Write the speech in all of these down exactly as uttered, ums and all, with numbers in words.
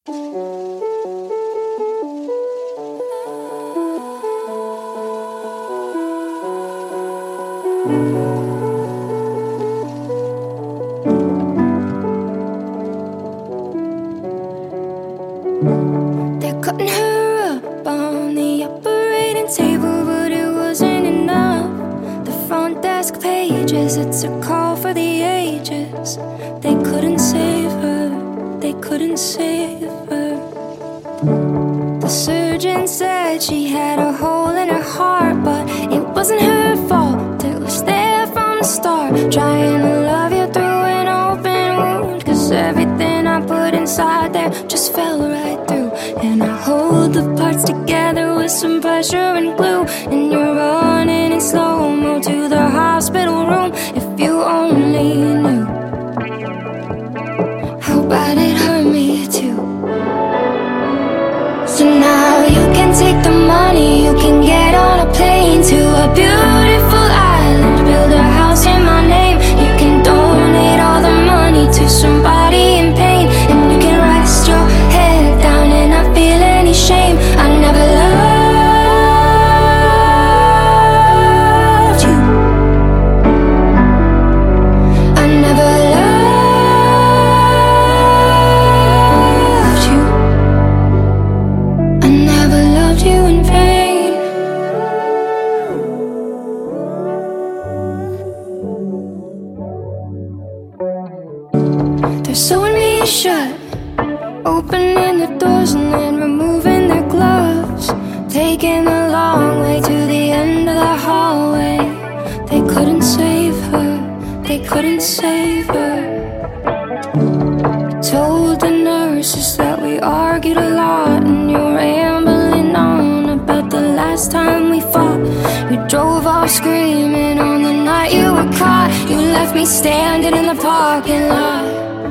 They're cutting her up on the operating table, but it wasn't enough. The front desk pages, it's a call for the ages. They couldn't save her, they couldn't save her. The surgeon said she had a hole in her heart, but it wasn't her fault. It was there from the start, trying to love you through an open wound. Cause everything I put inside there just fell right through. And I hold the parts together with some pressure and glue. And you're running in slow-mo to the hospital room. If you only knew how bad it hurt me too. So now you can take the money, you can get on a plane to a beautiful island, build a house in my name. You can donate all the money to somebody in pain, and you can rest your head down and not feel any shame. I never loved you, I never loved you, I never loved you in vain. They're sewing me shut, opening the doors and then removing their gloves, taking the long way to the end of the hallway. They couldn't save her, they couldn't save her. I told the nurses that we argued a lot, and you're rambling on about the last time we fought. You drove off screaming on the night you were caught. You left me standing in the parking lot.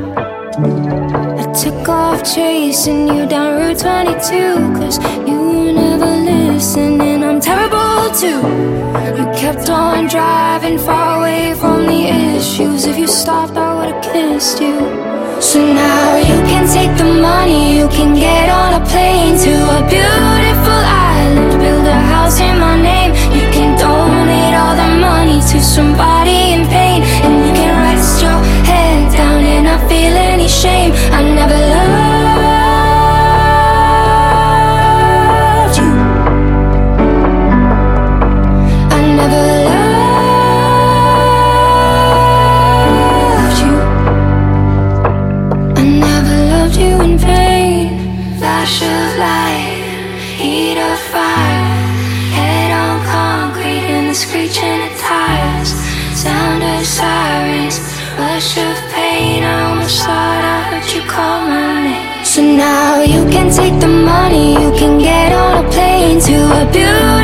I took off chasing you down Route twenty-two, cause you never listen, and I'm terrible too. You kept on driving far away from the issues. If you stopped, I would've kissed you. So now you can take the money, you can get on a plane to a beautiful island, build a house in my name. You can donate all the money to somebody in pain, and you can rest your head down and not feel any shame. I never loved you, I never loved you, I never loved you in vain. Flash of light, heat of fire, head on concrete and the screeching of tires, sound of sirens, rush of pain. I almost thought I heard you call my name. So now you can take the money, you can get on a plane to a beautiful